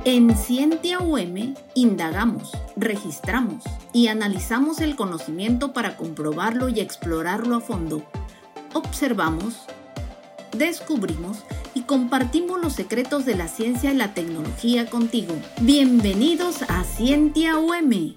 En Scientia UM indagamos, registramos y analizamos el conocimiento para comprobarlo y explorarlo a fondo. Observamos, descubrimos y compartimos los secretos de la ciencia y la tecnología contigo. Bienvenidos a Scientia UM.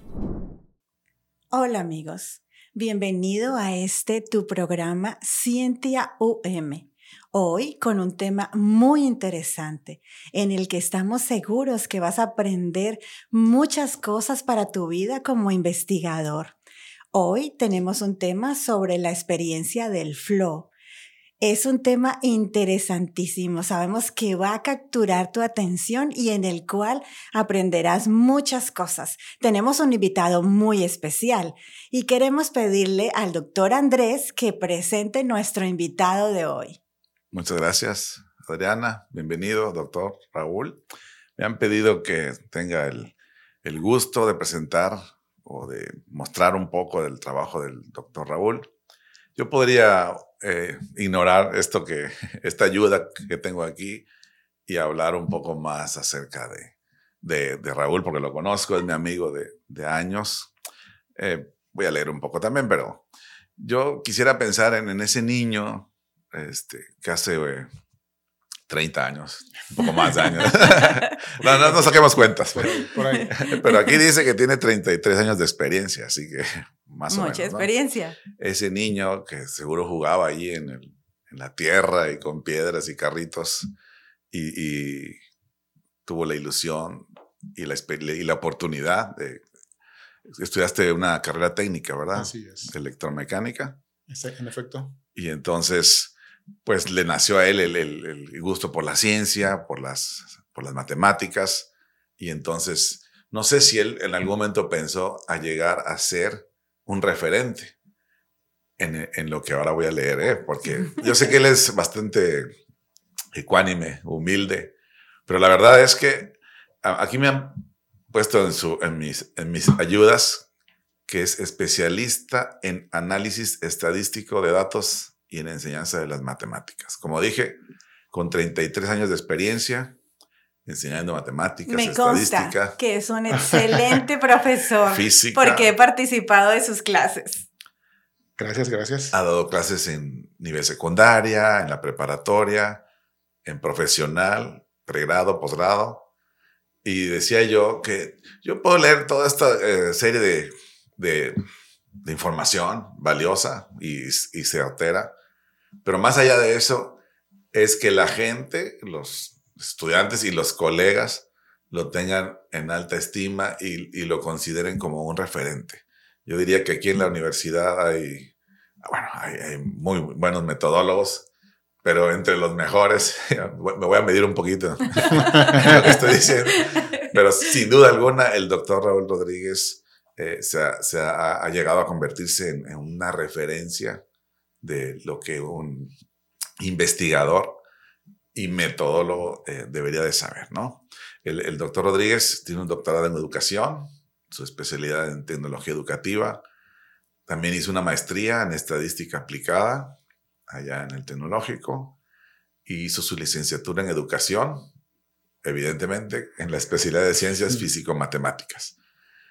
Hola amigos, bienvenido a tu programa Scientia UM. Hoy con un tema muy interesante en el que estamos seguros que vas a aprender muchas cosas para tu vida como investigador. Hoy tenemos un tema sobre la experiencia del flow. Es un tema interesantísimo, sabemos que va a capturar tu atención y en el cual aprenderás muchas cosas. Tenemos un invitado muy especial y queremos pedirle al doctor Andrés que presente nuestro invitado de hoy. Muchas gracias, Adriana. Bienvenido, doctor Raúl. Me han pedido que tenga el gusto de presentar o de mostrar un poco del trabajo del doctor Raúl. Yo podría ignorar esta ayuda que tengo aquí y hablar un poco más acerca de Raúl, porque lo conozco, es mi amigo de años. Voy a leer un poco también, pero yo quisiera pensar en ese niño que hace 30 años, un poco más de años. no saquemos cuentas. Por ahí. Pero aquí dice que tiene 33 años de experiencia, así que más o menos. Mucha experiencia. ¿No? Ese niño que seguro jugaba allí en la tierra y con piedras y carritos y tuvo la ilusión y la oportunidad de... Estudiaste una carrera técnica, ¿verdad? Así es. De electromecánica. En efecto. Y entonces, pues le nació a él el gusto por la ciencia, por las matemáticas. Y entonces, no sé si él en algún momento pensó a llegar a ser un referente en lo que ahora voy a leer, porque yo sé que él es bastante ecuánime, humilde, pero la verdad es que aquí me han puesto en mis ayudas que es especialista en análisis estadístico de datos y en enseñanza de las matemáticas. Como dije, con 33 años de experiencia enseñando matemáticas, estadística. Me consta que es un excelente profesor. Física. Porque he participado de sus clases. Gracias. Ha dado clases en nivel secundaria, en la preparatoria, en profesional, pregrado, posgrado. Y decía yo que yo puedo leer toda esta serie de información valiosa y certera, pero más allá de eso es que la gente, los estudiantes y los colegas lo tengan en alta estima y lo consideren como un referente. Yo diría que aquí en la universidad hay muy buenos metodólogos, pero entre los mejores, me voy a medir un poquito en lo que estoy diciendo, pero sin duda alguna el doctor Raúl Rodríguez ha llegado a convertirse en una referencia de lo que un investigador y metodólogo debería de saber, ¿no? El doctor Rodríguez tiene un doctorado en educación, su especialidad en tecnología educativa. También hizo una maestría en estadística aplicada allá en el Tecnológico y hizo su licenciatura en educación, evidentemente, en la especialidad de ciencias físico-matemáticas.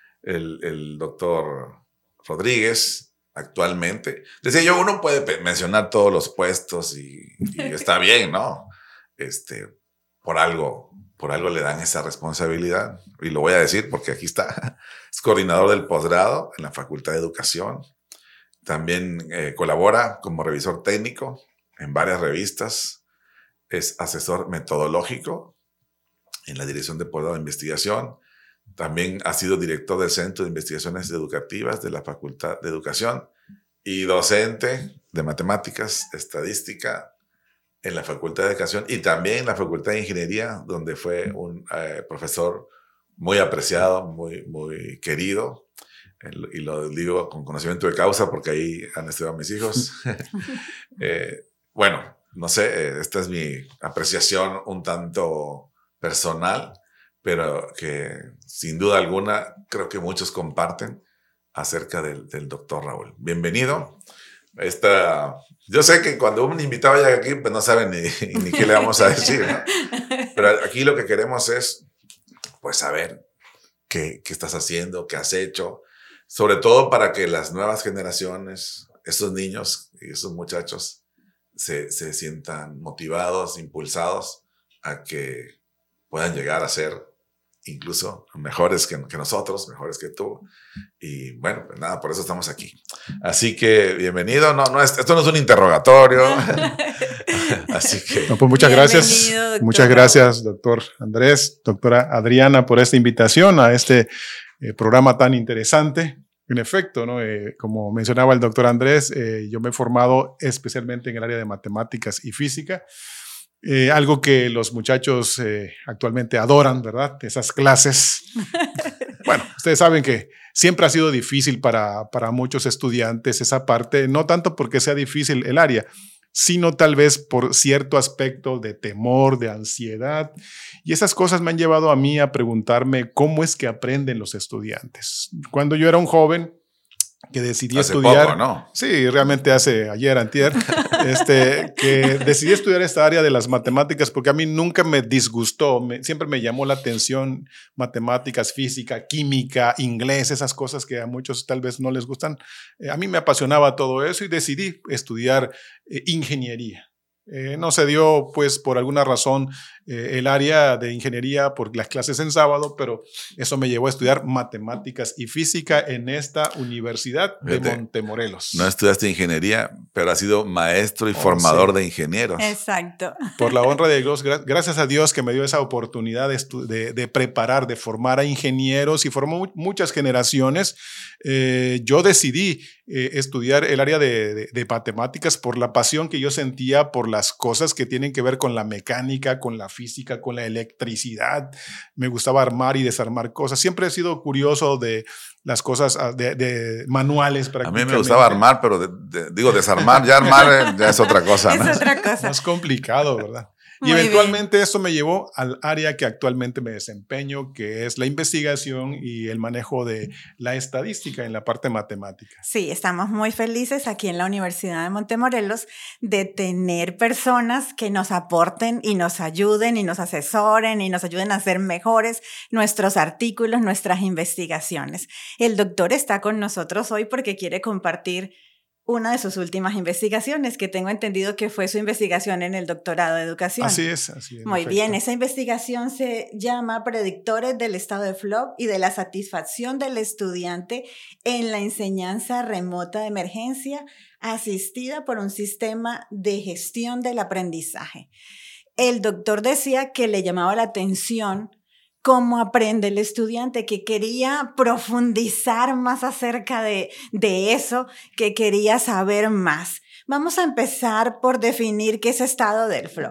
El doctor Rodríguez actualmente, decía yo, uno puede mencionar todos los puestos y está bien, ¿no? Por algo le dan esa responsabilidad y lo voy a decir porque aquí está. Es coordinador del posgrado en la Facultad de Educación. También colabora como revisor técnico en varias revistas. Es asesor metodológico en la Dirección de Posgrado de Investigación. También ha sido director del Centro de Investigaciones Educativas de la Facultad de Educación y docente de Matemáticas, Estadística en la Facultad de Educación y también en la Facultad de Ingeniería, donde fue un profesor muy apreciado, muy querido. Y lo digo con conocimiento de causa porque ahí han estudiado mis hijos. Bueno, no sé, esta es mi apreciación un tanto personal, pero que sin duda alguna creo que muchos comparten acerca del doctor Raúl. Bienvenido. Yo sé que cuando un invitado llega aquí, pues no sabe ni qué le vamos a decir, ¿no? Pero aquí lo que queremos es pues saber qué estás haciendo, qué has hecho, sobre todo para que las nuevas generaciones, esos niños y esos muchachos se sientan motivados, impulsados a que puedan llegar a ser incluso mejores que nosotros, mejores que tú. Y bueno, pues nada, por eso estamos aquí. Así que bienvenido. Esto no es un interrogatorio. Así que... No, pues muchas gracias. Doctor. Muchas gracias, doctor Andrés, doctora Adriana, por esta invitación a este programa tan interesante. En efecto, ¿no? Como mencionaba el doctor Andrés, yo me he formado especialmente en el área de matemáticas y física. Algo que los muchachos actualmente adoran, ¿verdad? Esas clases. Bueno, ustedes saben que siempre ha sido difícil para muchos estudiantes esa parte, no tanto porque sea difícil el área, sino tal vez por cierto aspecto de temor, de ansiedad. Y esas cosas me han llevado a mí a preguntarme cómo es que aprenden los estudiantes. Cuando yo era un joven que decidí estudiar... Poco, ¿no? Sí, realmente hace ayer, antier, que decidí estudiar esta área de las matemáticas porque a mí nunca me disgustó, siempre me llamó la atención matemáticas, física, química, inglés, esas cosas que a muchos tal vez no les gustan. A mí me apasionaba todo eso y decidí estudiar ingeniería. No se dio, pues, por alguna razón el área de ingeniería por las clases en sábado, pero eso me llevó a estudiar matemáticas y física en esta Universidad de Montemorelos. No estudiaste ingeniería, pero has sido maestro y formador de ingenieros. Exacto. Por la honra de Dios, gracias a Dios que me dio esa oportunidad de preparar, de formar a ingenieros y formó muchas generaciones. Yo decidí estudiar el área de matemáticas por la pasión que yo sentía por las cosas que tienen que ver con la mecánica, con la física, con la electricidad. Me gustaba armar y desarmar cosas. Siempre he sido curioso de las cosas de manuales. A mí me gustaba armar, pero digo desarmar, ya armar ya es otra cosa, ¿no? Es otra cosa. Más complicado, ¿verdad? Y Muy eventualmente eso me llevó al área que actualmente me desempeño, que es la investigación y el manejo de la estadística en la parte matemática. Sí, estamos muy felices aquí en la Universidad de Montemorelos de tener personas que nos aporten y nos ayuden y nos asesoren y nos ayuden a hacer mejores nuestros artículos, nuestras investigaciones. El doctor está con nosotros hoy porque quiere compartir una de sus últimas investigaciones, que tengo entendido que fue su investigación en el doctorado de educación. Así es. Muy bien, esa investigación se llama Predictores del estado de flow y de la satisfacción del estudiante en la enseñanza remota de emergencia asistida por un sistema de gestión del aprendizaje. El doctor decía que le llamaba la atención cómo aprende el estudiante, que quería profundizar más acerca de eso, que quería saber más. Vamos a empezar por definir qué es estado del flow.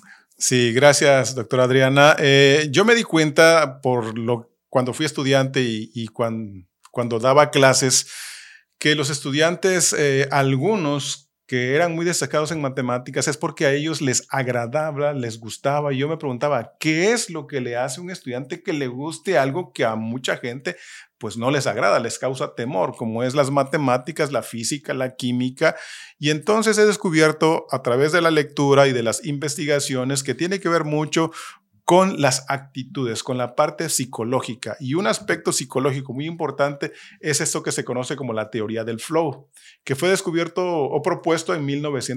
Sí, gracias, doctora Adriana. Yo me di cuenta cuando fui estudiante y cuando daba clases que los estudiantes, algunos que eran muy destacados en matemáticas, es porque a ellos les agradaba, les gustaba. Y yo me preguntaba, ¿qué es lo que le hace a un estudiante que le guste algo que a mucha gente pues no les agrada, les causa temor, como es las matemáticas, la física, la química? Y entonces he descubierto a través de la lectura y de las investigaciones que tiene que ver mucho con las actitudes, con la parte psicológica. Y un aspecto psicológico muy importante es esto que se conoce como la teoría del flow, que fue descubierto o propuesto en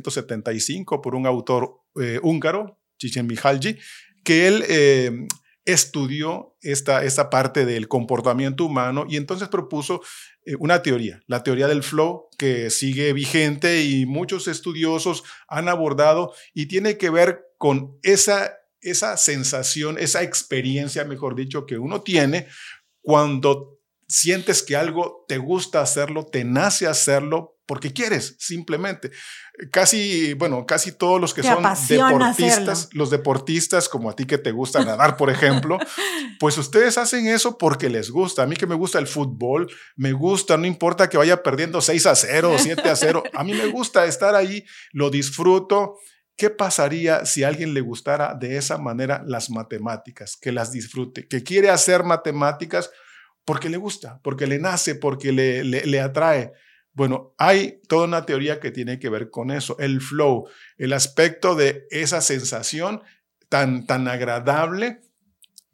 1975 por un autor húngaro, Csikszentmihalyi, que él estudió esta parte del comportamiento humano y entonces propuso una teoría, la teoría del flow, que sigue vigente y muchos estudiosos han abordado y tiene que ver con esa sensación, esa experiencia, mejor dicho, que uno tiene cuando sientes que algo te gusta hacerlo, te nace hacerlo porque quieres, simplemente. Casi todos los que son deportistas, los deportistas como a ti que te gusta nadar, por ejemplo, pues ustedes hacen eso porque les gusta. A mí que me gusta el fútbol, me gusta, no importa que vaya perdiendo 6-0 o 7-0, a mí me gusta estar ahí, lo disfruto. ¿Qué pasaría si a alguien le gustara de esa manera las matemáticas, que las disfrute, que quiere hacer matemáticas porque le gusta, porque le nace, porque le atrae? Bueno, hay toda una teoría que tiene que ver con eso, el flow, el aspecto de esa sensación tan agradable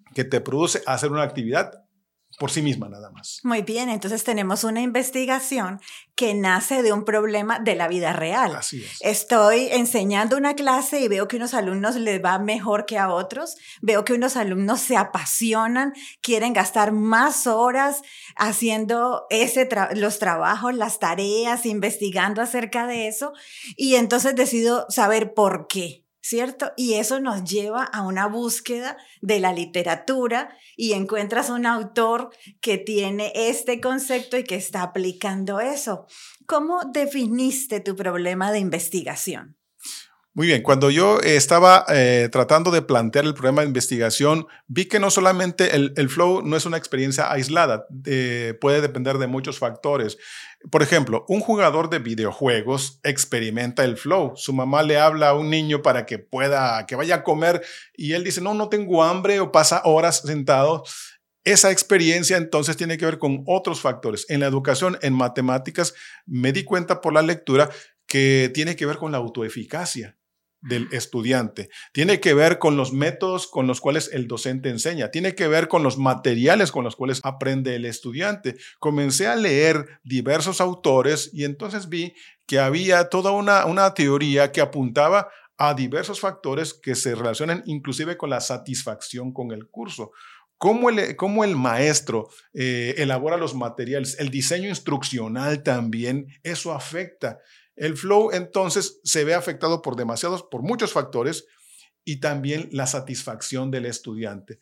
que te produce hacer una actividad por sí misma nada más. Muy bien, entonces tenemos una investigación que nace de un problema de la vida real. Así es. Estoy enseñando una clase y veo que a unos alumnos les va mejor que a otros. Veo que unos alumnos se apasionan, quieren gastar más horas haciendo los trabajos, las tareas, investigando acerca de eso. Y entonces decido saber por qué. ¿Cierto? Y eso nos lleva a una búsqueda de la literatura y encuentras un autor que tiene este concepto y que está aplicando eso. ¿Cómo definiste tu problema de investigación? Muy bien, cuando yo estaba tratando de plantear el problema de investigación, vi que no solamente el flow no es una experiencia aislada, puede depender de muchos factores. Por ejemplo, un jugador de videojuegos experimenta el flow. Su mamá le habla a un niño para que vaya a comer y él dice, no tengo hambre, o pasa horas sentado. Esa experiencia entonces tiene que ver con otros factores. En la educación, en matemáticas, me di cuenta por la lectura que tiene que ver con la autoeficacia del estudiante, tiene que ver con los métodos con los cuales el docente enseña, tiene que ver con los materiales con los cuales aprende el estudiante. Comencé a leer diversos autores y entonces vi que había toda una teoría que apuntaba a diversos factores que se relacionan inclusive con la satisfacción con el curso. Cómo el maestro elabora los materiales, el diseño instruccional también, eso afecta. El flow entonces se ve afectado por muchos factores y también la satisfacción del estudiante.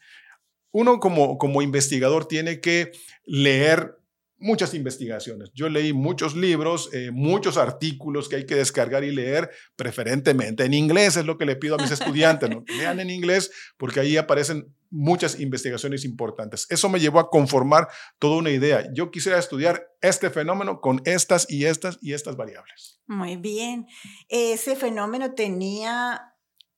Uno como investigador tiene que leer muchas investigaciones. Yo leí muchos libros, muchos artículos que hay que descargar y leer, preferentemente en inglés, es lo que le pido a mis estudiantes, ¿no? Lean en inglés porque ahí aparecen muchas investigaciones importantes. Eso me llevó a conformar toda una idea. Yo quisiera estudiar este fenómeno con estas y estas y estas variables. Muy bien. Ese fenómeno tenía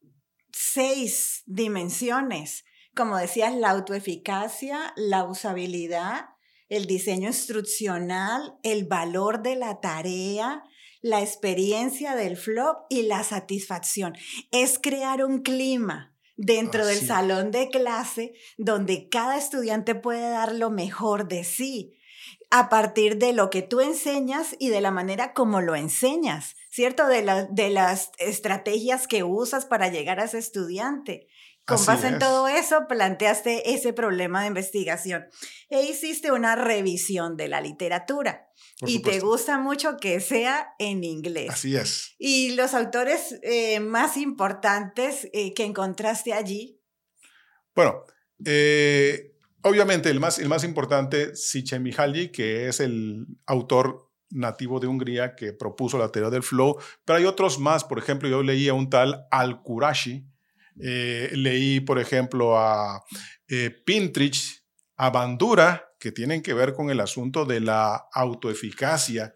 6 dimensiones. Como decías, la autoeficacia, la usabilidad, el diseño instruccional, el valor de la tarea, la experiencia del flow y la satisfacción. Es crear un clima dentro del salón de clase donde cada estudiante puede dar lo mejor de sí a partir de lo que tú enseñas y de la manera como lo enseñas, ¿cierto? De las estrategias que usas para llegar a ese estudiante. Con base en todo eso, planteaste ese problema de investigación e hiciste una revisión de la literatura. Y te gusta mucho que sea en inglés. Así es. ¿Y los autores más importantes que encontraste allí? Bueno, obviamente el más importante, Csikszentmihalyi, que es el autor nativo de Hungría que propuso la teoría del flow, pero hay otros más. Por ejemplo, yo leí a un tal Al-Qurashi, leí, por ejemplo, a Pintrich, a Bandura, que tienen que ver con el asunto de la autoeficacia.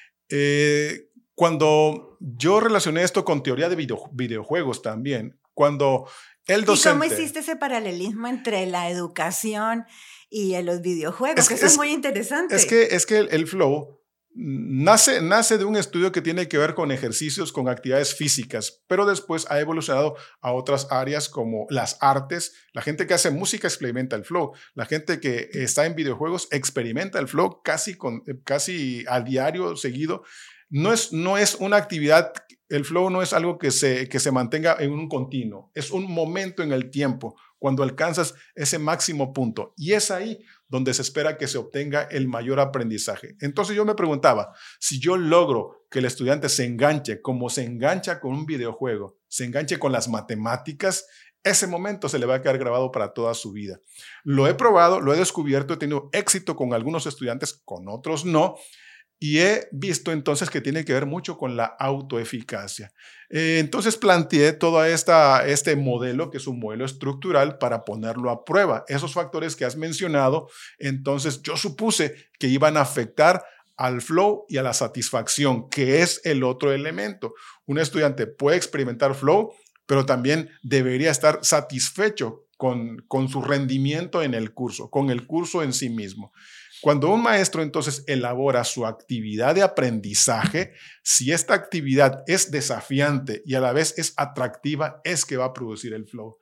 Cuando yo relacioné esto con teoría de videojuegos también, cuando el docente... ¿Y cómo hiciste ese paralelismo entre la educación y los videojuegos? Eso es muy interesante. Es que el flow nace de un estudio que tiene que ver con ejercicios, con actividades físicas, pero después ha evolucionado a otras áreas como las artes. La gente que hace música experimenta el flow. La gente que está en videojuegos experimenta el flow casi a diario, seguido. No es una actividad, el flow no es algo que se mantenga en un continuo. Es un momento en el tiempo cuando alcanzas ese máximo punto. Y es ahí donde se espera que se obtenga el mayor aprendizaje. Entonces yo me preguntaba, si yo logro que el estudiante se enganche como se engancha con un videojuego, se enganche con las matemáticas, ese momento se le va a quedar grabado para toda su vida. Lo he probado, lo he descubierto, he tenido éxito con algunos estudiantes, con otros no. Y he visto entonces que tiene que ver mucho con la autoeficacia. Entonces planteé todo este modelo, que es un modelo estructural, para ponerlo a prueba. Esos factores que has mencionado, entonces yo supuse que iban a afectar al flow y a la satisfacción, que es el otro elemento. Un estudiante puede experimentar flow, pero también debería estar satisfecho con su rendimiento en el curso, con el curso en sí mismo. Cuando un maestro entonces elabora su actividad de aprendizaje, si esta actividad es desafiante y a la vez es atractiva, es que va a producir el flow.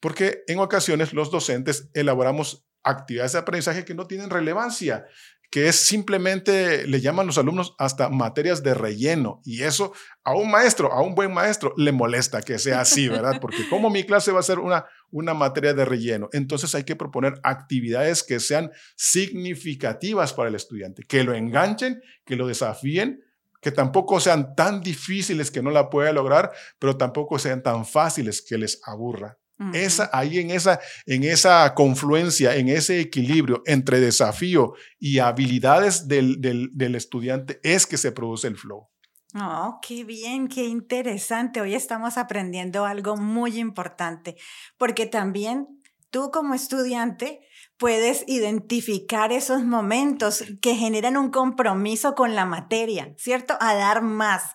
porque en ocasiones los docentes elaboramos actividades de aprendizaje que no tienen relevancia, que es simplemente, le llaman los alumnos hasta materias de relleno, y eso a un maestro, a un buen maestro, le molesta que sea así, ¿verdad? Porque ¿cómo mi clase va a ser una materia de relleno? Entonces hay que proponer actividades que sean significativas para el estudiante, que lo enganchen, que lo desafíen, que tampoco sean tan difíciles que no la pueda lograr, pero tampoco sean tan fáciles que les aburra. Ahí en esa confluencia, en ese equilibrio entre desafío y habilidades del estudiante es que se produce el flow. Oh, qué bien, qué interesante. Hoy estamos aprendiendo algo muy importante, porque también tú como estudiante puedes identificar esos momentos que generan un compromiso con la materia, ¿cierto? A dar más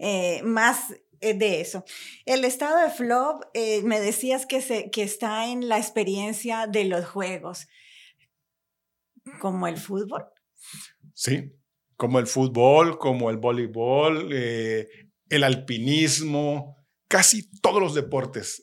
de eso. El estado de flow, me decías que está en la experiencia de los juegos, como el fútbol. Sí, como el fútbol, como el voleibol, el alpinismo, casi todos los deportes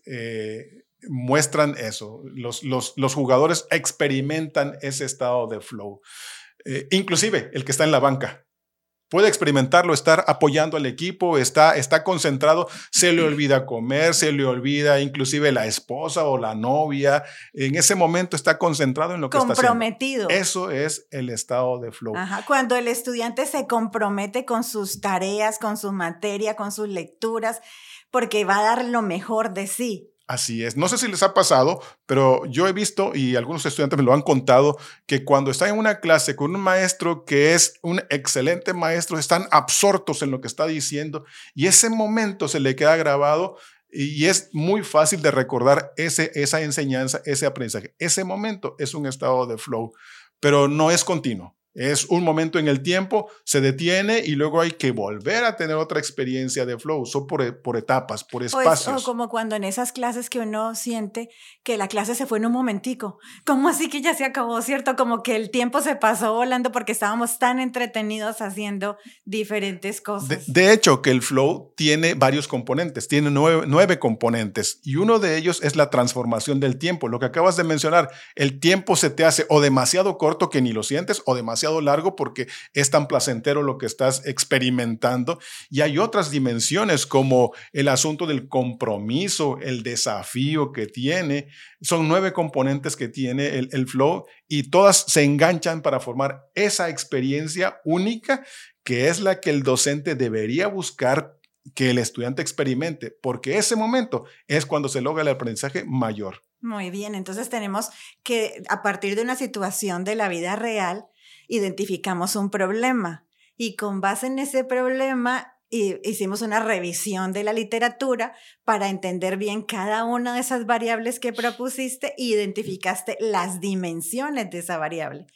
muestran eso. Los jugadores experimentan ese estado de flow. Inclusive el que está en la banca puede experimentarlo, estar apoyando al equipo, está concentrado, se le olvida comer, se le olvida inclusive la esposa o la novia. En ese momento está concentrado en lo que está haciendo. Comprometido. Eso es el estado de flow. Ajá. Cuando el estudiante se compromete con sus tareas, con su materia, con sus lecturas, porque va a dar lo mejor de sí. Así es. No sé si les ha pasado, pero yo he visto, y algunos estudiantes me lo han contado, que cuando están en una clase con un maestro que es un excelente maestro, están absortos en lo que está diciendo y ese momento se le queda grabado y es muy fácil de recordar esa enseñanza, ese aprendizaje. Ese momento es un estado de flow, pero no es continuo. Es un momento en el tiempo, se detiene y luego hay que volver a tener otra experiencia de flow. Son por etapas, por espacios. O como cuando en esas clases que uno siente que la clase se fue en un momentico. ¿Cómo así que ya se acabó, cierto? Como que el tiempo se pasó volando porque estábamos tan entretenidos haciendo diferentes cosas. De hecho, que el flow tiene varios componentes, tiene 9 componentes y uno de ellos es la transformación del tiempo. Lo que acabas de mencionar, el tiempo se te hace o demasiado corto que ni lo sientes o demasiado largo porque es tan placentero lo que estás experimentando. Y hay otras dimensiones como el asunto del compromiso, el desafío que tiene. Son 9 componentes que tiene el flow y todas se enganchan para formar esa experiencia única que es la que el docente debería buscar que el estudiante experimente, porque ese momento es cuando se logra el aprendizaje mayor. Muy bien, entonces tenemos que a partir de una situación de la vida real identificamos un problema y con base en ese problema hicimos una revisión de la literatura para entender bien cada una de esas variables que propusiste e identificaste las dimensiones de esa variable.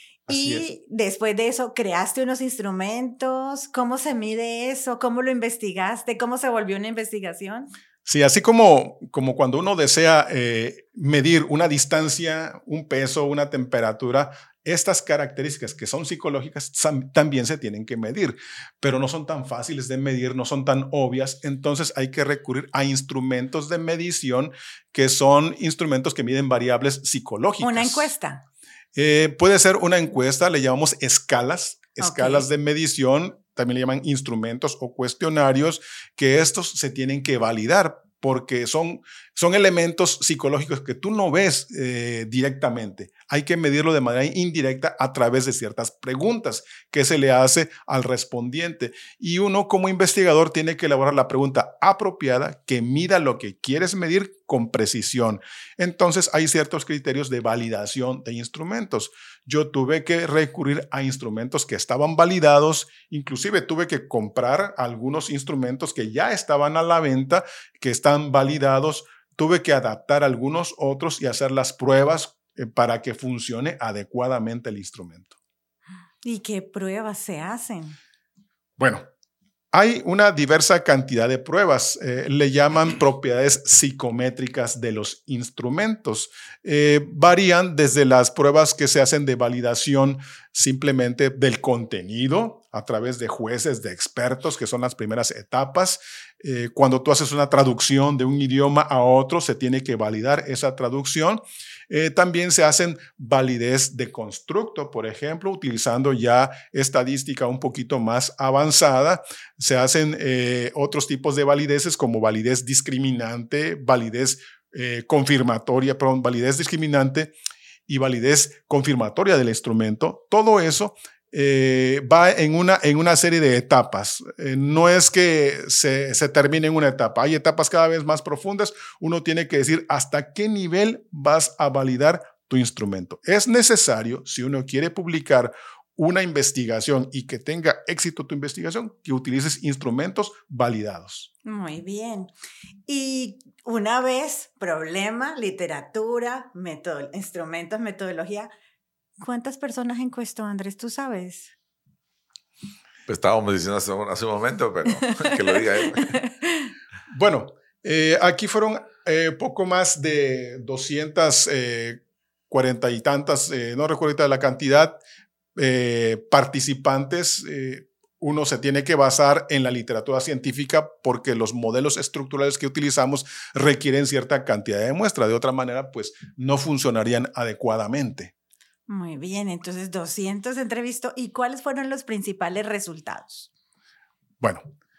Y después de eso creaste unos instrumentos. ¿Cómo se mide eso? ¿Cómo lo investigaste? ¿Cómo se volvió una investigación? Sí, así como cuando uno desea medir una distancia, un peso, una temperatura, estas características que son psicológicas también se tienen que medir, pero no son tan fáciles de medir, no son tan obvias, entonces hay que recurrir a instrumentos de medición que son instrumentos que miden variables psicológicas. ¿Una encuesta? Puede ser una encuesta, le llamamos escalas de medición, también le llaman instrumentos o cuestionarios, que estos se tienen que validar porque son elementos psicológicos que tú no ves directamente. Hay que medirlo de manera indirecta a través de ciertas preguntas que se le hace al respondiente. Y uno como investigador tiene que elaborar la pregunta apropiada que mida lo que quieres medir con precisión. Entonces hay ciertos criterios de validación de instrumentos. Yo tuve que recurrir a instrumentos que estaban validados, inclusive tuve que comprar algunos instrumentos que ya estaban a la venta, que están validados, tuve que adaptar algunos otros y hacer las pruebas para que funcione adecuadamente el instrumento. ¿Y qué pruebas se hacen? Bueno, hay una diversa cantidad de pruebas, le llaman propiedades psicométricas de los instrumentos. Varían desde las pruebas que se hacen de validación simplemente del contenido a través de jueces, de expertos, que son las primeras etapas. Cuando tú haces una traducción de un idioma a otro, se tiene que validar esa traducción. También se hacen validez de constructo, por ejemplo, utilizando ya estadística un poquito más avanzada. Se hacen otros tipos de valideces como validez discriminante, validez confirmatoria, perdón, validez discriminante y validez confirmatoria del instrumento. Todo eso va en una serie de etapas. No es que se termine en una etapa. Hay etapas cada vez más profundas. Uno tiene que decir hasta qué nivel vas a validar tu instrumento. Es necesario, si uno quiere publicar una investigación y que tenga éxito tu investigación, que utilices instrumentos validados. Muy bien. Y una vez, problema, literatura, instrumentos, metodología. ¿Cuántas personas encuestó, Andrés? ¿Tú sabes? Pues estábamos diciendo hace un momento, pero que lo diga él. Bueno, aquí fueron poco más de 240 y tantas, no recuerdo ahorita la cantidad, participantes. Uno se tiene que basar en la literatura científica porque los modelos estructurales que utilizamos requieren cierta cantidad de muestra. De otra manera, pues no funcionarían adecuadamente. Muy bien, entonces 200 entrevistó. ¿Y cuáles fueron los principales resultados? Bueno,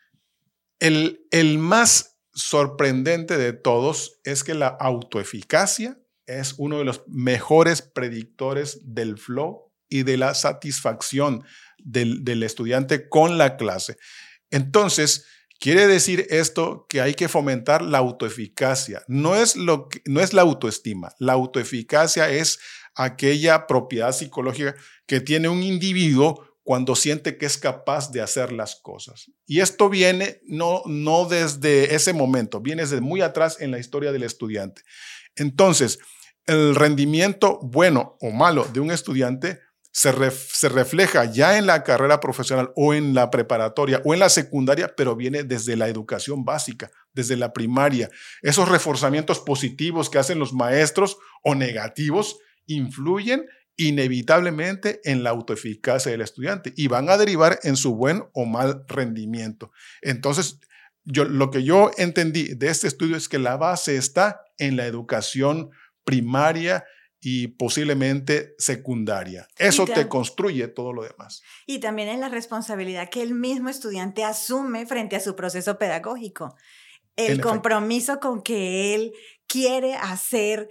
el más sorprendente de todos es que la autoeficacia es uno de los mejores predictores del flow y de la satisfacción del estudiante con la clase. Entonces, quiere decir esto que hay que fomentar la autoeficacia. No es la autoestima. La autoeficacia es aquella propiedad psicológica que tiene un individuo cuando siente que es capaz de hacer las cosas. Y esto viene no desde ese momento, viene desde muy atrás en la historia del estudiante. Entonces, el rendimiento bueno o malo de un estudiante se refleja ya en la carrera profesional o en la preparatoria o en la secundaria, pero viene desde la educación básica, desde la primaria. Esos reforzamientos positivos que hacen los maestros o negativos influyen inevitablemente en la autoeficacia del estudiante y van a derivar en su buen o mal rendimiento. Entonces, lo que yo entendí de este estudio es que la base está en la educación primaria y posiblemente secundaria. Eso te construye todo lo demás. Y también en la responsabilidad que el mismo estudiante asume frente a su proceso pedagógico. El compromiso con que él quiere hacer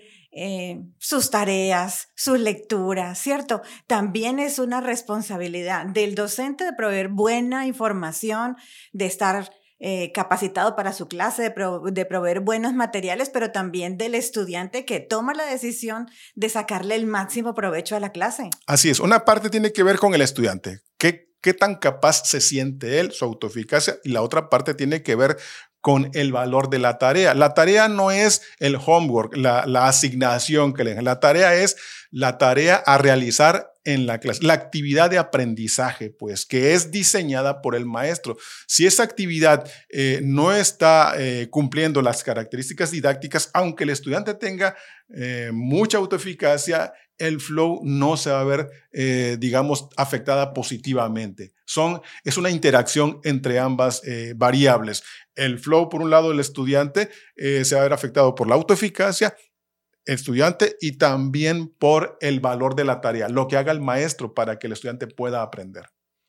sus tareas, sus lecturas, ¿cierto? También es una responsabilidad del docente de proveer buena información, de estar capacitado para su clase, de proveer buenos materiales, pero también del estudiante que toma la decisión de sacarle el máximo provecho a la clase. Así es, una parte tiene que ver con el estudiante, qué tan capaz se siente él, su autoeficacia, y la otra parte tiene que ver con el valor de la tarea. La tarea no es el homework, la asignación que le dan. La tarea es la tarea a realizar en la clase, la actividad de aprendizaje, pues, que es diseñada por el maestro. Si esa actividad no está cumpliendo las características didácticas, aunque el estudiante tenga mucha autoeficacia, el flow no se va a ver, digamos, afectada positivamente. Es una interacción entre ambas variables. El flow, por un lado, del estudiante se va a ver afectado por la autoeficacia, estudiante, y también por el valor de la tarea, lo que haga el maestro para que el estudiante pueda aprender.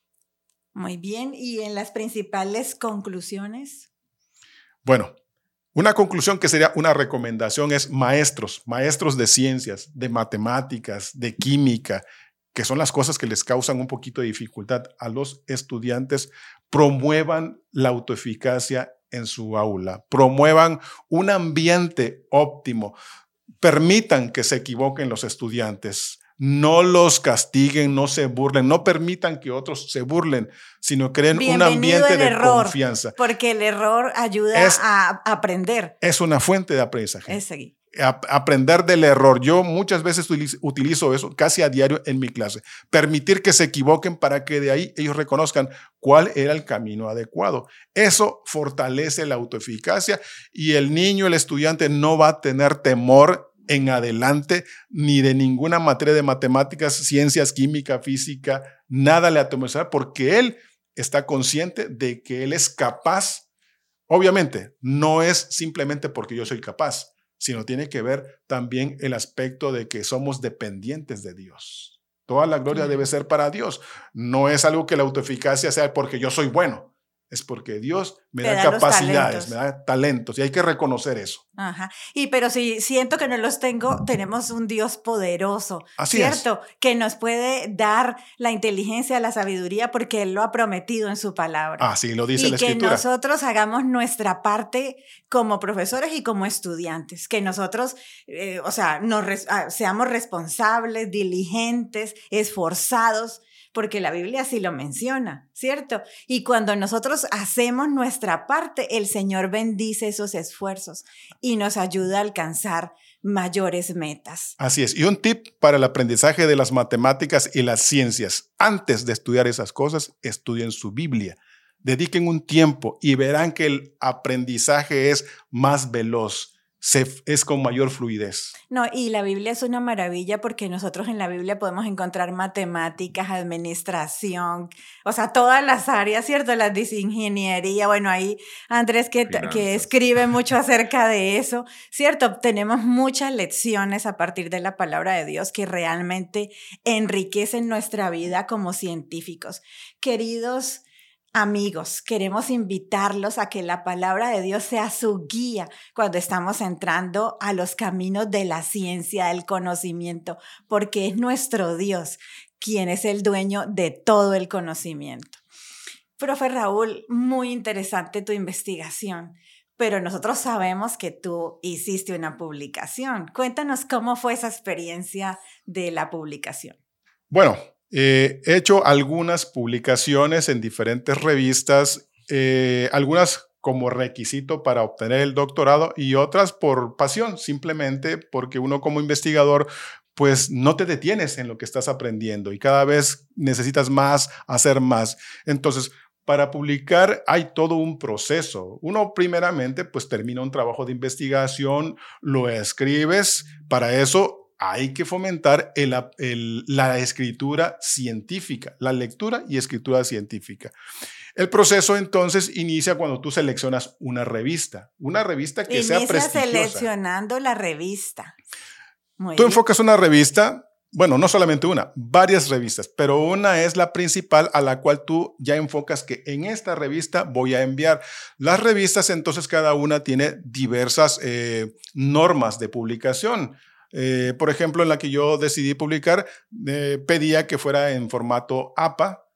Muy bien, ¿y en las principales conclusiones? Bueno, una conclusión que sería una recomendación es maestros de ciencias, de matemáticas, de química, que son las cosas que les causan un poquito de dificultad a los estudiantes, promuevan la autoeficacia en su aula, promuevan un ambiente óptimo, permitan que se equivoquen los estudiantes, no los castiguen, no se burlen, no permitan que otros se burlen, sino creen un ambiente de confianza. Porque el error ayuda a aprender. Es una fuente de aprendizaje. Aprender del error. Yo muchas veces utilizo eso casi a diario en mi clase. Permitir que se equivoquen para que de ahí ellos reconozcan cuál era el camino adecuado. Eso fortalece la autoeficacia y el niño, el estudiante, no va a tener temor en adelante, ni de ninguna materia de matemáticas, ciencias, química, física, nada le atemorizará, porque él está consciente de que él es capaz. Obviamente, no es simplemente porque yo soy capaz, sino tiene que ver también el aspecto de que somos dependientes de Dios. Toda la gloria debe ser para Dios. No es algo que la autoeficacia sea porque yo soy bueno. Es porque Dios me da capacidades, me da talentos, y hay que reconocer eso. Ajá. Pero si siento que no los tengo, tenemos un Dios poderoso, Así ¿cierto? Que nos puede dar la inteligencia, la sabiduría, porque Él lo ha prometido en su palabra. Así lo dice la Escritura. Y que nosotros hagamos nuestra parte como profesores y como estudiantes, que nosotros, seamos responsables, diligentes, esforzados, porque la Biblia así lo menciona, ¿cierto? Y cuando nosotros hacemos nuestra parte, el Señor bendice esos esfuerzos y nos ayuda a alcanzar mayores metas. Así es. Y un tip para el aprendizaje de las matemáticas y las ciencias. Antes de estudiar esas cosas, estudien su Biblia. Dediquen un tiempo y verán que el aprendizaje es más veloz. Es con mayor fluidez. No, y la Biblia es una maravilla porque nosotros en la Biblia podemos encontrar matemáticas, administración, o sea, todas las áreas, ¿cierto? Las de ingeniería, bueno, ahí Andrés que escribe mucho acerca de eso, ¿cierto? Tenemos muchas lecciones a partir de la palabra de Dios que realmente enriquecen nuestra vida como científicos. Queridos amigos, queremos invitarlos a que la palabra de Dios sea su guía cuando estamos entrando a los caminos de la ciencia, del conocimiento, porque es nuestro Dios quien es el dueño de todo el conocimiento. Profe Raúl, muy interesante tu investigación, pero nosotros sabemos que tú hiciste una publicación. Cuéntanos cómo fue esa experiencia de la publicación. Bueno, he hecho algunas publicaciones en diferentes revistas, algunas como requisito para obtener el doctorado y otras por pasión, simplemente porque uno como investigador pues no te detienes en lo que estás aprendiendo y cada vez necesitas más, hacer más. Entonces, para publicar hay todo un proceso. Uno primeramente pues termina un trabajo de investigación, lo escribes, para eso hay que fomentar la escritura científica, la lectura y escritura científica. El proceso entonces inicia cuando tú seleccionas una revista que sea prestigiosa. Seleccionando la revista. Tú enfocas una revista, bueno, no solamente una, varias revistas, pero una es la principal a la cual tú ya enfocas que en esta revista voy a enviar. Las revistas entonces cada una tiene diversas normas de publicación. Por ejemplo, en la que yo decidí publicar, pedía que fuera en formato APA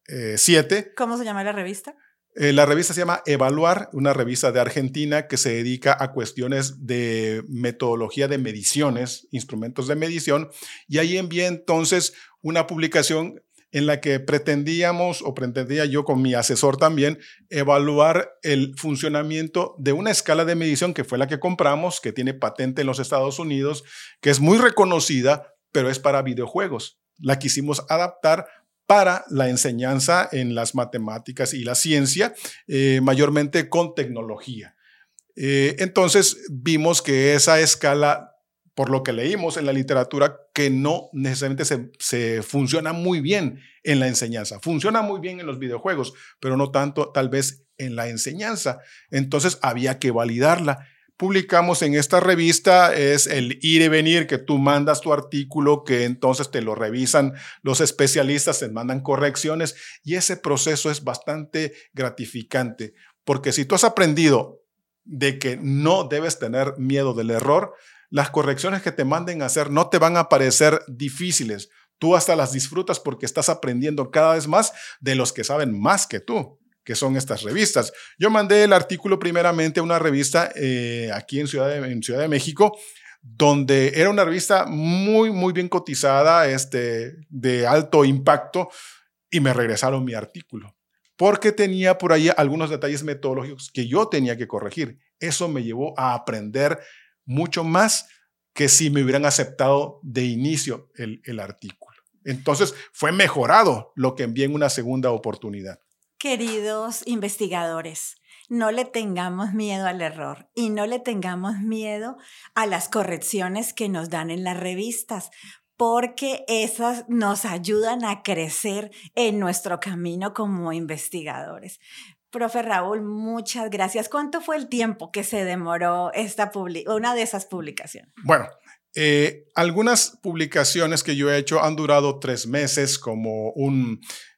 7. ¿Cómo se llama la revista? La revista se llama Evaluar, una revista de Argentina que se dedica a cuestiones de metodología de mediciones, instrumentos de medición, y ahí envié entonces una publicación en la que pretendía yo con mi asesor también evaluar el funcionamiento de una escala de medición que fue la que compramos, que tiene patente en los Estados Unidos, que es muy reconocida, pero es para videojuegos. La quisimos adaptar para la enseñanza en las matemáticas y la ciencia, mayormente con tecnología. Entonces vimos que esa escala, por lo que leímos en la literatura, que no necesariamente se funciona muy bien en la enseñanza. Funciona muy bien en los videojuegos, pero no tanto tal vez en la enseñanza. Entonces había que validarla. Publicamos en esta revista, es el ir y venir, que tú mandas tu artículo, que entonces te lo revisan los especialistas, te mandan correcciones, y ese proceso es bastante gratificante, porque si tú has aprendido de que no debes tener miedo del error, las correcciones que te manden a hacer no te van a parecer difíciles. Tú hasta las disfrutas porque estás aprendiendo cada vez más de los que saben más que tú, que son estas revistas. Yo mandé el artículo primeramente a una revista aquí en Ciudad de México, donde era una revista muy, muy bien cotizada, de alto impacto, y me regresaron mi artículo, porque tenía por ahí algunos detalles metodológicos que yo tenía que corregir. Eso me llevó a aprender mucho más que si me hubieran aceptado de inicio el artículo. Entonces fue mejorado lo que envié en una segunda oportunidad. Queridos investigadores, no le tengamos miedo al error y no le tengamos miedo a las correcciones que nos dan en las revistas, porque esas nos ayudan a crecer en nuestro camino como investigadores. Profe Raúl, muchas gracias. ¿Cuánto fue el tiempo que se demoró una de esas publicaciones? Bueno, algunas publicaciones que yo he hecho han durado 3 meses como un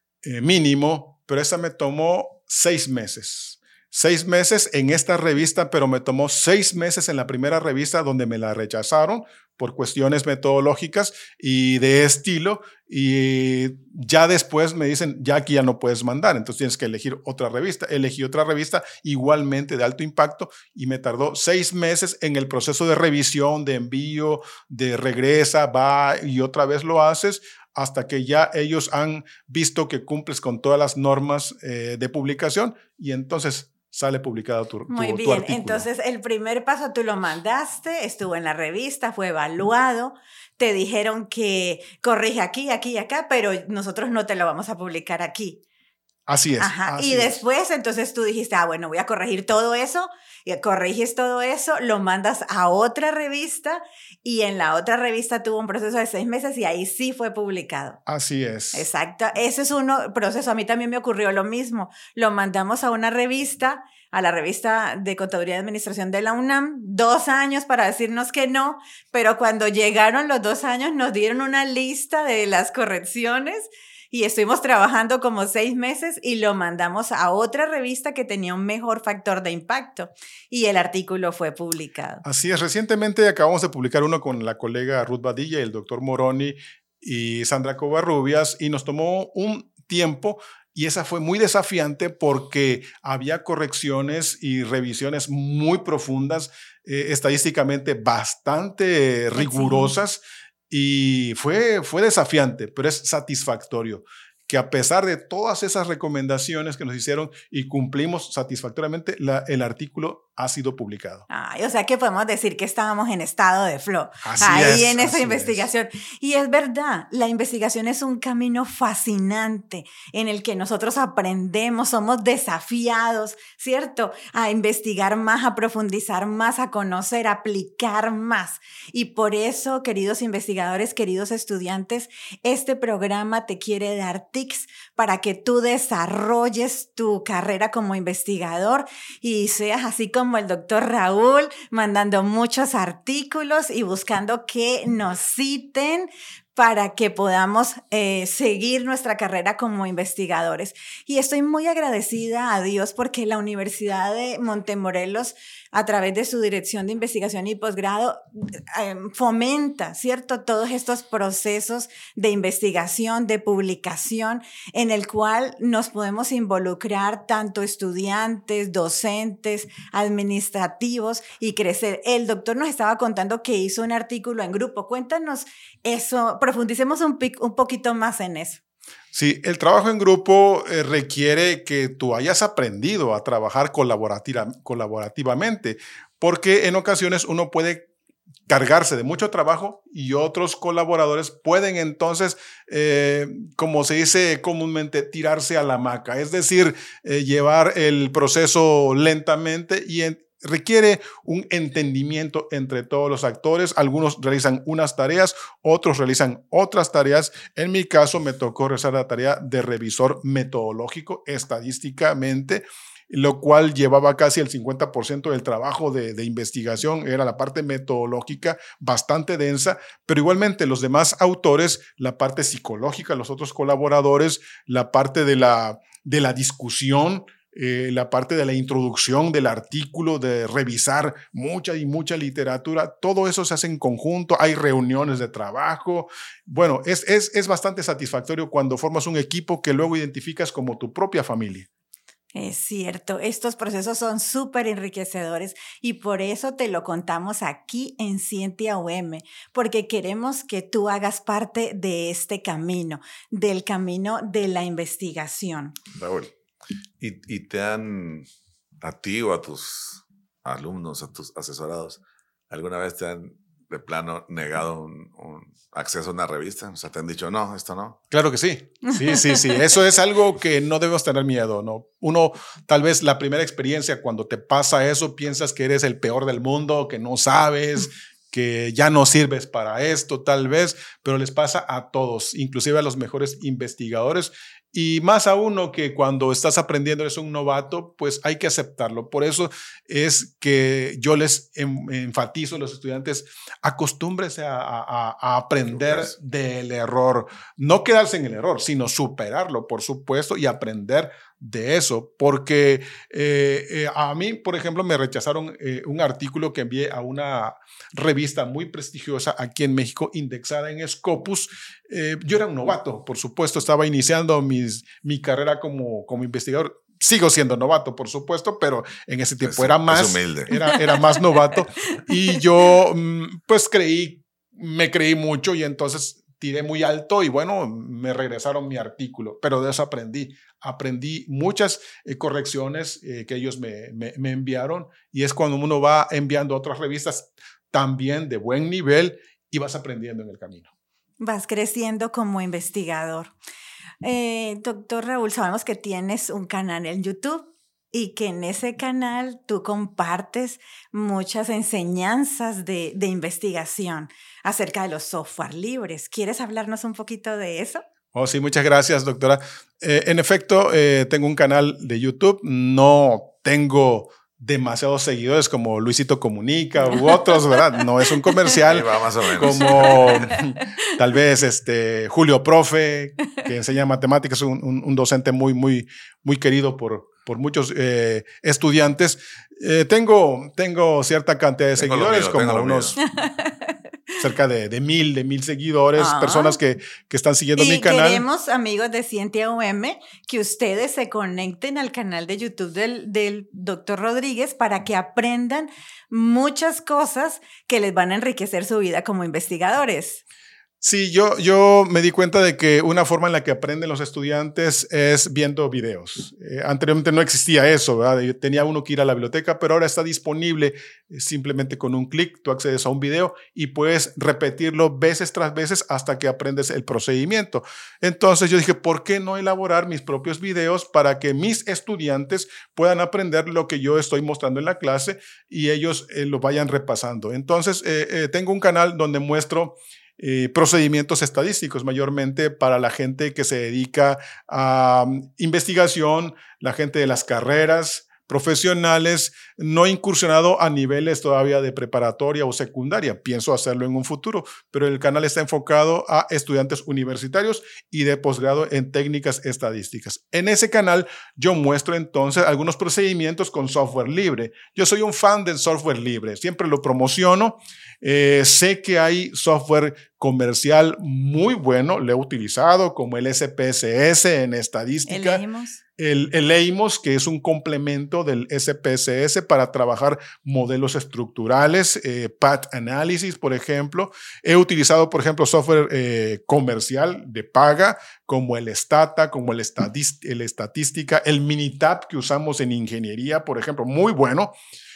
mínimo, pero esta me tomó 6 meses. 6 meses en esta revista, pero me tomó 6 meses en la primera revista donde me la rechazaron por cuestiones metodológicas y de estilo, y ya después me dicen, ya aquí ya no puedes mandar, entonces tienes que elegir otra revista. Elegí otra revista igualmente de alto impacto y me tardó 6 meses en el proceso de revisión, de envío, de regresa, va y otra vez lo haces, hasta que ya ellos han visto que cumples con todas las normas de publicación y entonces sale publicado tu Muy bien, tu artículo. Entonces el primer paso tú lo mandaste, estuvo en la revista, fue evaluado, te dijeron que corrige aquí, aquí y acá, pero nosotros no te lo vamos a publicar aquí. Así es. Ajá. Así Y después entonces tú dijiste, bueno, voy a corregir todo eso, y corriges todo eso, lo mandas a otra revista y en la otra revista tuvo un proceso de 6 meses y ahí sí fue publicado. Así es. Exacto, ese es un proceso. A mí también me ocurrió lo mismo. Lo mandamos a una revista, a la revista de Contaduría y Administración de la UNAM, 2 años para decirnos que no, pero cuando llegaron los 2 años nos dieron una lista de las correcciones y estuvimos trabajando como 6 meses y lo mandamos a otra revista que tenía un mejor factor de impacto y el artículo fue publicado. Así es, recientemente acabamos de publicar uno con la colega Ruth Badilla, el doctor Moroni y Sandra Covarrubias, y nos tomó un tiempo y esa fue muy desafiante porque había correcciones y revisiones muy profundas, estadísticamente bastante rigurosas. Sí. Y fue desafiante, pero es satisfactorio que a pesar de todas esas recomendaciones que nos hicieron y cumplimos satisfactoriamente, el artículo ha sido publicado. O sea que podemos decir que estábamos en estado de flow. Así ahí es, en esa así investigación. Es. Y es verdad, la investigación es un camino fascinante en el que nosotros aprendemos, somos desafiados, ¿cierto? A investigar más, a profundizar más, a conocer, a aplicar más. Y por eso, queridos investigadores, queridos estudiantes, este programa te quiere dar tips para que tú desarrolles tu carrera como investigador y seas así como el doctor Raúl, mandando muchos artículos y buscando que nos citen para que podamos seguir nuestra carrera como investigadores. Y estoy muy agradecida a Dios porque la Universidad de Montemorelos, a través de su Dirección de Investigación y Posgrado, fomenta, ¿cierto?, todos estos procesos de investigación, de publicación, en el cual nos podemos involucrar tanto estudiantes, docentes, administrativos y crecer. El doctor nos estaba contando que hizo un artículo en grupo. Cuéntanos eso, profundicemos un poquito más en eso. Sí, el trabajo en grupo requiere que tú hayas aprendido a trabajar colaborativamente, porque en ocasiones uno puede cargarse de mucho trabajo y otros colaboradores pueden entonces, como se dice comúnmente, tirarse a la hamaca, es decir, llevar el proceso lentamente y requiere un entendimiento entre todos los actores. Algunos realizan unas tareas, otros realizan otras tareas. En mi caso me tocó realizar la tarea de revisor metodológico estadísticamente, lo cual llevaba casi el 50% del trabajo de investigación, era la parte metodológica bastante densa, pero igualmente los demás autores, la parte psicológica, los otros colaboradores, la parte de la discusión, la parte de la introducción del artículo, de revisar mucha y mucha literatura, todo eso se hace en conjunto, hay reuniones de trabajo. Bueno, es bastante satisfactorio cuando formas un equipo que luego identificas como tu propia familia. Es cierto, estos procesos son súper enriquecedores y por eso te lo contamos aquí en Scientia UM, porque queremos que tú hagas parte de este camino, del camino de la investigación. Raúl, ¿y te han, a ti o a tus alumnos, a tus asesorados, alguna vez te han de plano negado un acceso a una revista? O sea, ¿te han dicho, no, esto no? Claro que sí. Sí. Eso es algo que no debemos tener miedo, ¿no? Uno, tal vez la primera experiencia, cuando te pasa eso, piensas que eres el peor del mundo, que no sabes, que ya no sirves para esto, tal vez, pero les pasa a todos, inclusive a los mejores investigadores. Y más a uno que cuando estás aprendiendo, eres un novato, pues hay que aceptarlo. Por eso es que yo les enfatizo a los estudiantes, acostúmbrese a aprender del error. No quedarse en el error, sino superarlo, por supuesto, y aprender de eso. Porque a mí, por ejemplo, me rechazaron un artículo que envié a una revista muy prestigiosa aquí en México, indexada en Scopus. Yo era un novato, por supuesto, estaba iniciando mi carrera como investigador. Sigo siendo novato, por supuesto, pero en ese tiempo era más novato. Y yo, pues me creí mucho y entonces tiré muy alto y bueno, me regresaron mi artículo, pero de eso aprendí muchas correcciones que ellos me enviaron, y es cuando uno va enviando a otras revistas también de buen nivel y vas aprendiendo en el camino. Vas creciendo como investigador. Doctor Raúl, sabemos que tienes un canal en YouTube y que en ese canal tú compartes muchas enseñanzas de investigación acerca de los software libres. ¿Quieres hablarnos un poquito de eso? Oh, sí, muchas gracias, doctora. En efecto, tengo un canal de YouTube. No tengo demasiados seguidores como Luisito Comunica u otros, ¿verdad? No es un comercial. Sí, va más o menos. Como tal vez Julio Profe, que enseña matemáticas, un docente muy querido por muchos estudiantes. Tengo cierta cantidad de seguidores, como unos cerca de 1,000 seguidores, personas que están siguiendo mi canal. Y queremos, amigos de Scientia UM, que ustedes se conecten al canal de YouTube del Dr. Rodríguez para que aprendan muchas cosas que les van a enriquecer su vida como investigadores. Sí, yo me di cuenta de que una forma en la que aprenden los estudiantes es viendo videos. Anteriormente no existía eso, ¿verdad? Tenía uno que ir a la biblioteca, pero ahora está disponible simplemente con un clic. Tú accedes a un video y puedes repetirlo veces tras veces hasta que aprendes el procedimiento. Entonces yo dije, ¿por qué no elaborar mis propios videos para que mis estudiantes puedan aprender lo que yo estoy mostrando en la clase y ellos lo vayan repasando? Entonces tengo un canal donde muestro procedimientos estadísticos, mayormente para la gente que se dedica a investigación, la gente de las carreras profesionales. No he incursionado a niveles todavía de preparatoria o secundaria. Pienso hacerlo en un futuro, pero el canal está enfocado a estudiantes universitarios y de posgrado en técnicas estadísticas. En ese canal yo muestro entonces algunos procedimientos con software libre. Yo soy un fan del software libre, siempre lo promociono. Sé que hay software comercial muy bueno, lo he utilizado, como el SPSS en estadística. El EIMOS, que es un complemento del SPSS para trabajar modelos estructurales, Path Analysis, por ejemplo. He utilizado, por ejemplo, software comercial de paga, como el Stata, como el Estatística, el Minitab que usamos en ingeniería, por ejemplo, muy bueno.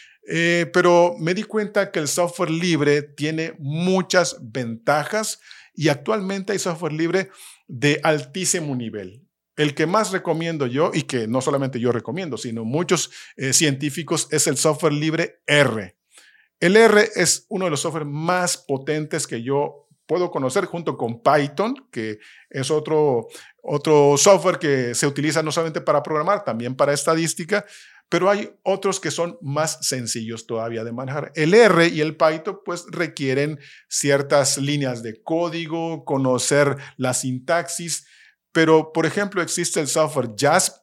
Pero me di cuenta que el software libre tiene muchas ventajas y actualmente hay software libre de altísimo nivel. El que más recomiendo yo, y que no solamente yo recomiendo, sino muchos científicos, es el software libre R. El R es uno de los software más potentes que yo puedo conocer, junto con Python, que es otro software que se utiliza no solamente para programar, también para estadística. Pero hay otros que son más sencillos todavía de manejar. El R y el Python pues requieren ciertas líneas de código, conocer la sintaxis, pero por ejemplo existe el software JASP,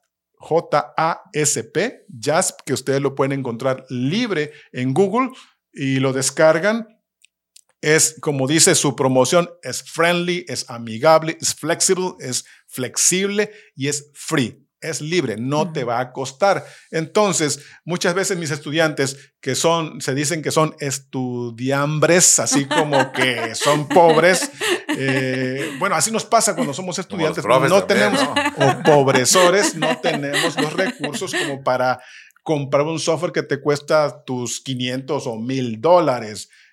J-A-S-P, JASP, que ustedes lo pueden encontrar libre en Google y lo descargan. Es, como dice su promoción, es friendly, es amigable, es flexible y es free. Es libre, no te va a costar. Entonces, muchas veces mis estudiantes se dicen que son estudiambres, así como que son pobres. Bueno, así nos pasa cuando somos estudiantes. No tenemos, o pobresores, no tenemos los recursos como para comprar un software que te cuesta tus $500 o $1,000.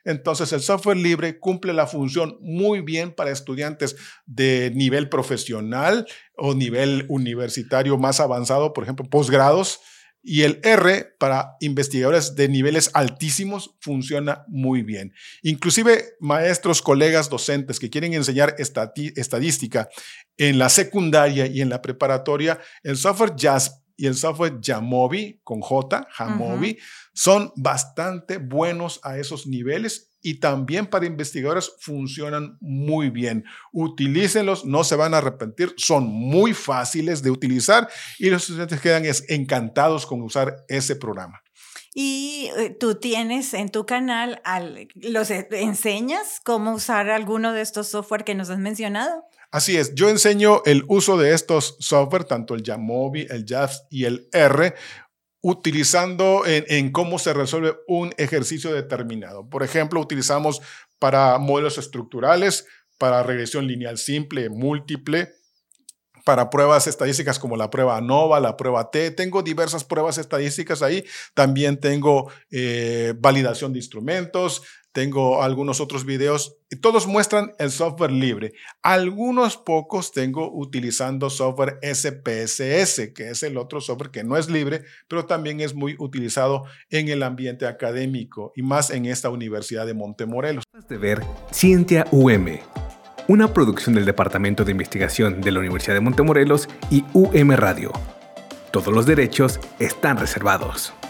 Entonces, el software libre cumple la función muy bien para estudiantes de nivel profesional o nivel universitario más avanzado, por ejemplo, posgrados. Y el R para investigadores de niveles altísimos funciona muy bien. Inclusive maestros, colegas, docentes que quieren enseñar estadística en la secundaria y en la preparatoria, el software JASP y el software Jamovi, con J, Jamovi, son bastante buenos a esos niveles y también para investigadores funcionan muy bien. Utilícenlos, no se van a arrepentir, son muy fáciles de utilizar y los estudiantes quedan encantados con usar ese programa. Y tú tienes en tu canal, ¿los enseñas cómo usar alguno de estos software que nos has mencionado? Así es, yo enseño el uso de estos software, tanto el Jamovi, el JASP y el R, utilizando en cómo se resuelve un ejercicio determinado. Por ejemplo, utilizamos para modelos estructurales, para regresión lineal simple, múltiple, para pruebas estadísticas como la prueba ANOVA, la prueba T. Tengo diversas pruebas estadísticas ahí. También tengo validación de instrumentos. Tengo algunos otros videos y todos muestran el software libre. Algunos pocos tengo utilizando software SPSS, que es el otro software que no es libre, pero también es muy utilizado en el ambiente académico y más en esta Universidad de Montemorelos. De ver Scientia UM, una producción del Departamento de Investigación de la Universidad de Montemorelos y UM Radio. Todos los derechos están reservados.